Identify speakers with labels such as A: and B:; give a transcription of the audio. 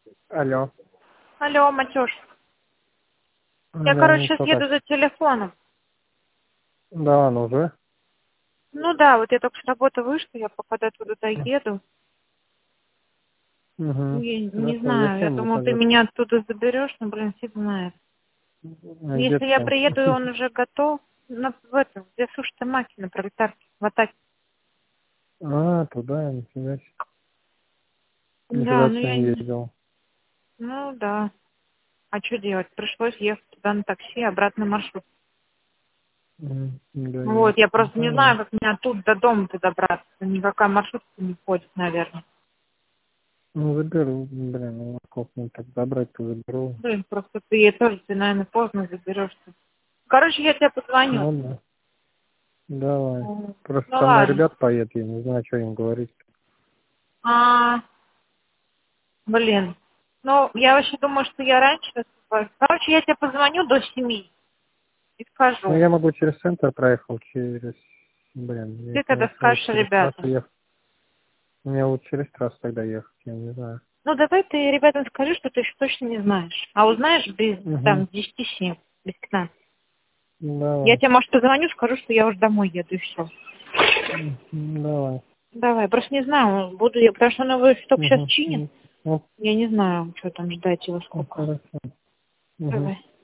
A: Алло.
B: Алло, Матюш. Я,
A: Да,
B: сейчас
A: что
B: еду
A: так?
B: за телефоном.
A: Да, ну уже.
B: Ну да, вот я только с работы вышла, я пока до туда доеду.
A: Угу.
B: Не
A: Хорошо,
B: знаю, я
A: зачем
B: думала, ты
A: выходить?
B: меня оттуда заберешь, но, блин, фиг знает.
A: А где
B: Если
A: ты
B: я
A: там?
B: приеду, и он уже готов, в этом, где сушатся маки на пролетарке, в атаке.
A: А, туда, нифига себе.
B: Да,
A: Никогда
B: ну
A: туда
B: я
A: не
B: не...
A: ездил.
B: Ну да. А что делать? Пришлось ехать туда на такси, обратно маршрут.
A: Да,
B: Вот, я
A: ясно,
B: просто не знаю,
A: понятно.
B: как мне оттуда до дома-то добраться. Никакая маршрутка не ходит, наверное.
A: Ну, заберу, блин, ну сколько мне так забрать-то заберу.
B: Блин, просто ты, наверное, поздно заберешься. Короче, я тебе позвоню.
A: Ну да, давай.
B: Ну
A: Просто со мной
B: ладно.
A: ребят поедут, я не знаю, что им говорить.
B: А, блин. Ну, я вообще думаю, что я раньше освобожусь. Короче, я тебе позвоню до 7 и
A: Ну,
B: скажу.
A: я могу через центр проехал, через, блин,
B: Ты
A: если
B: когда
A: лучше
B: скажешь
A: через трассу
B: ребятам.
A: ехать. Мне лучше через трассу тогда ехать, я не знаю.
B: Ну, давай ты ребятам скажи, что ты еще точно не знаешь. А узнаешь без,
A: Угу,
B: там, 10-7, без 15. Я
A: давай.
B: тебе, может, позвоню, скажу, что я уже домой еду, и все.
A: Давай.
B: Давай, просто не знаю, буду я, потому что он его только сейчас
A: Угу.
B: чинит.
A: Ну,
B: Я не знаю, что там ждать его сколько.
A: хорошо. Угу.
B: Давай.